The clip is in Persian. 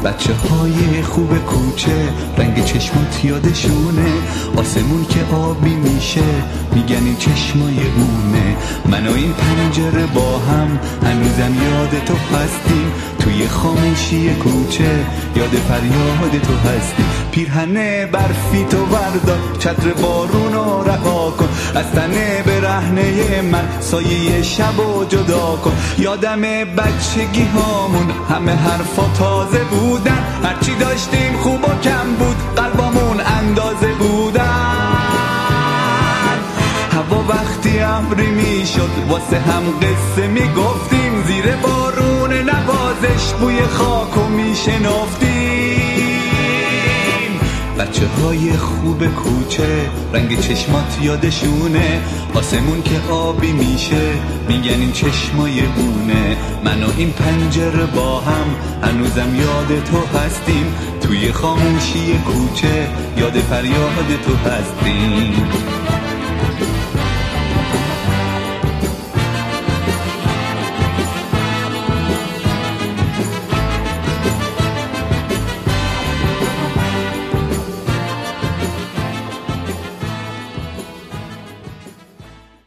بچه های خوب کوچه رنگ چشمات یادشونه، آسمون که آبی میشه میگن این چشمای اونه. من و این پنجره با هم هنوزم یاد تو هستیم، توی خاموشی کوچه یاد فریاد تو هستیم. پیرهن برفی تو بردار، چتر بارونو رها کن، از تنه برهنه من سایه شبو جدا کن. یادم بچگی هامون همه حرفا تازه بودن، هرچی داشتیم خوب و کم بود، قلبامون اندازه بودن. هوا وقتی ابری میشد واسه هم قصه میگفتیم، زیر بارون نوازش بوی خاکو میشنافتیم. بچه های خوب کوچه رنگ چشمات یادشونه، آسمون که آبی میشه میگن این چشمای اونه. من و این پنجره با هم هنوزم یاد تو هستیم، توی خاموشی کوچه یاد فریاد تو هستیم.